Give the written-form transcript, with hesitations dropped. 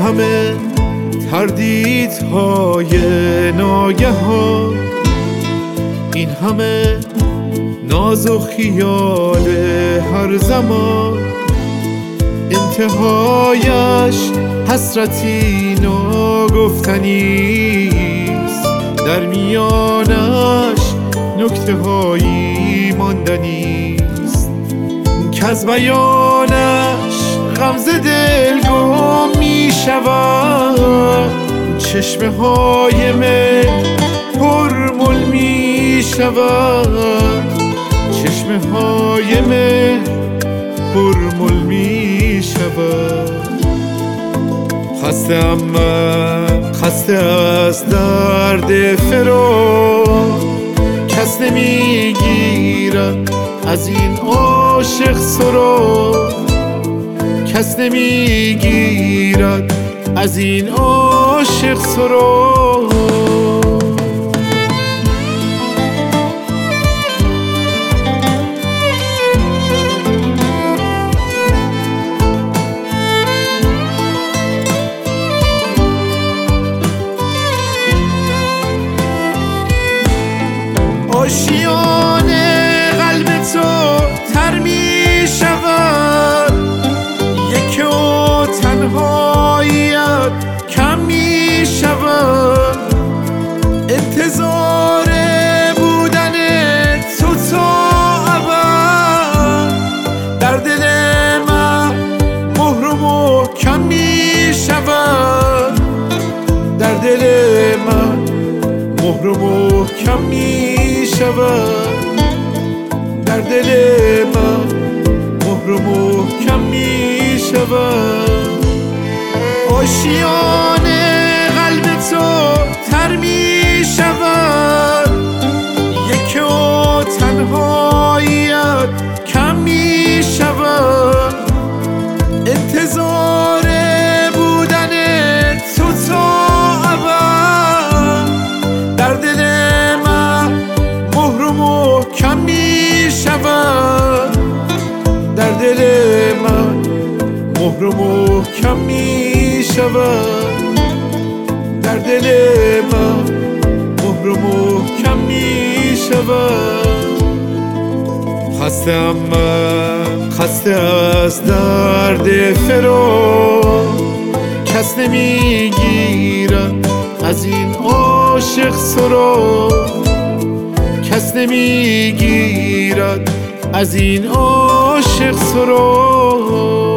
همه تردیدهای ناگهان، این همه ناز و خیال هر زمان، انتهایش حسرتی ناگفتنیست، در میانش نکته هایی ماندنیست که از بیانش غمزه دل گم می شود، چشمه های من پرمل می شود، چشمه های من پرمل می شود. خسته‌ام من، خسته از درد فراق، کس نمیگیرد از این عاشق سراغ، کس نمیگیرد از این عاشق سراغ. آشیان قلب تو تر می شود، یک و تنهاییت کم می شود، انتظار بودن تو تا ابد در دل من مهر و محکم می شود، در دل من مهر و محکم می شود، در دل من مهر و محکم می شود. آشیان قلب تو تر می شود، یک و تنهاییت کم می شود، انتظار بودن تو تا ابد در دل من مهر و محکم می شود، در دل من مهر و محکم می شود، در دل من مهر و محکم می شود. خسته‌ام من، خسته از درد فراق، کس نمیگیرد از این عاشق سراغ، کس نمیگیرد از این عاشق سراغ.